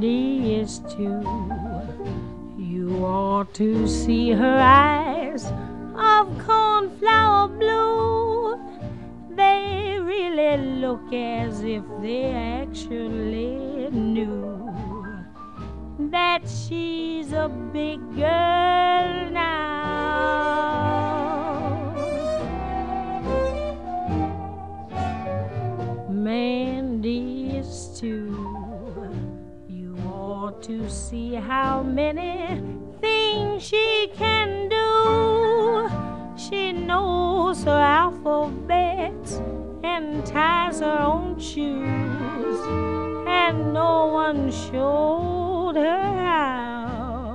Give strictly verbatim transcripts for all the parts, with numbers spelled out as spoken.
Mandy is too. You ought to see her eyes of cornflower blue. They really look as if they actually knew that she's a big girl now. Mandy is too. You ought to see how many things she can do. She knows her alphabet and ties her own shoes, and no one showed her how.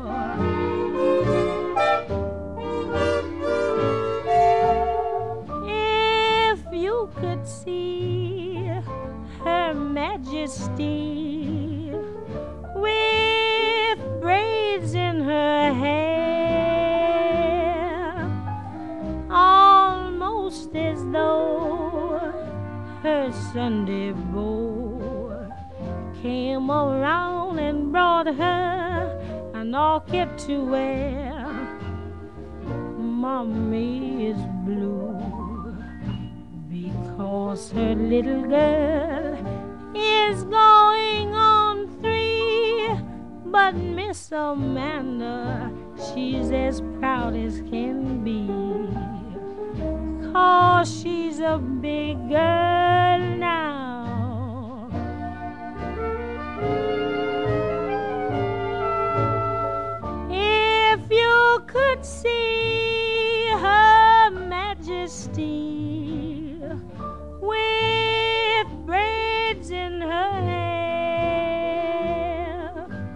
If you could see Her Majesty with braids in her hair, almost as though her Sunday beau came around and brought her an orchid to wear. Mommy is blue because her little girl is going on three. But Miss Amanda, she's as proud as can be, 'cause she's a big girl now. If you could see Her Majesty with braids in her hair,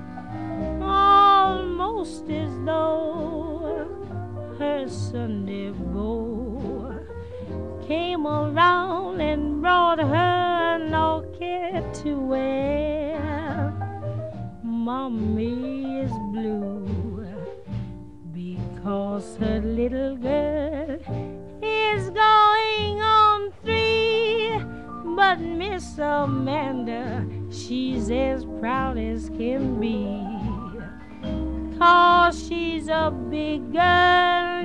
almost as though her Sunday beau came around and brought her an orchid to wear. Mommy is blue because her little girl is going on three. But Miss Amanda, she's as proud as can be, 'cause she's a big girl